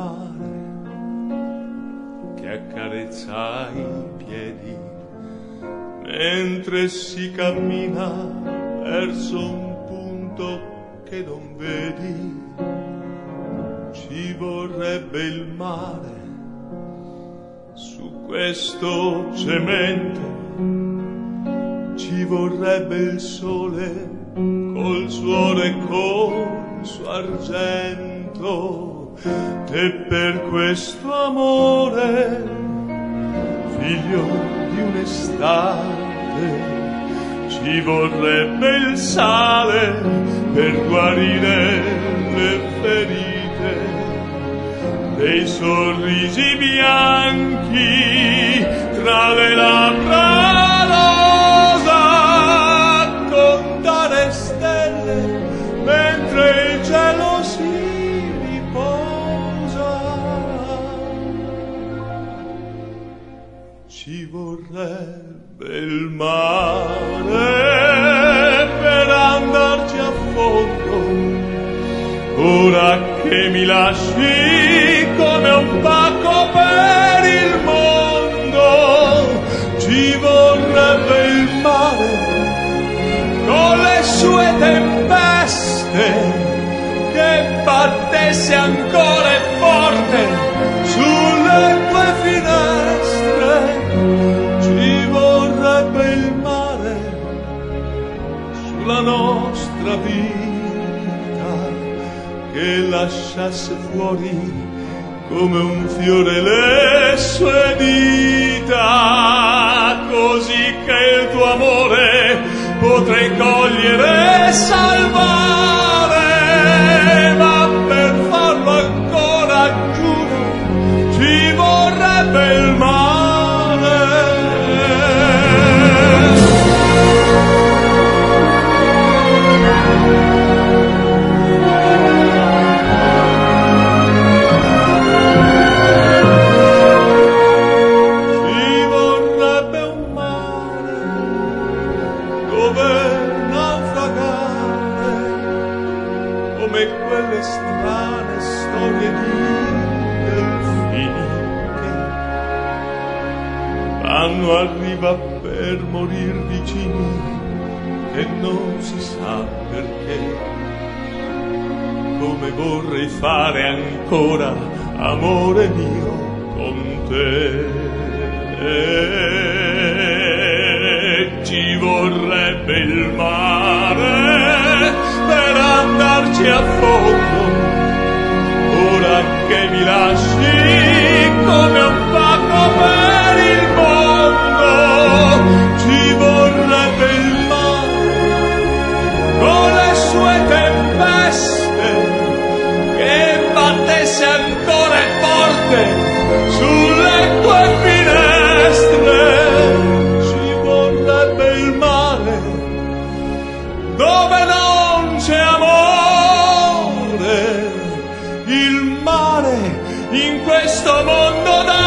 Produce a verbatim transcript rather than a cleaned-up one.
mare che accarezza i piedi mentre si cammina verso un punto che non vedi. Ci vorrebbe il mare su questo cemento, ci vorrebbe il sole col suo oro e col suo argento, e per questo amore, figlio di un'estate, ci vorrebbe il sale per guarire le ferite, dei sorrisi bianchi tra le labbra rosa, contare stelle mentre il cielo si riposa. Ci vorrebbe il mare per andarci a fondo, ora che mi lasci come un pacco per il mondo. Ci vorrebbe il mare con le sue tempeste, che battesse ancora e forte sulle tue finestre. Ci vorrebbe il mare sulla nostra vita, che lasciasse fuori come un fiore le sue dita, così che il tuo amore potrei cogliere e salvare. Ma per farlo ancora, giuro, ci vorrebbe il mare. Quelle strane storie di delfini che vanno a riva per morir vicini, che non si sa perché. Come vorrei fare ancora, amore mio, con te. Ci vorrebbe il mare per andarci a fondo, ora che mi lasci come un pacco per il mondo. Ci vorrebbe il mare con le sue tempeste, che battesse ancora e forte sulle tue finestre. Ci vorrebbe il mare dove non c'è amore, il mare in questo mondo da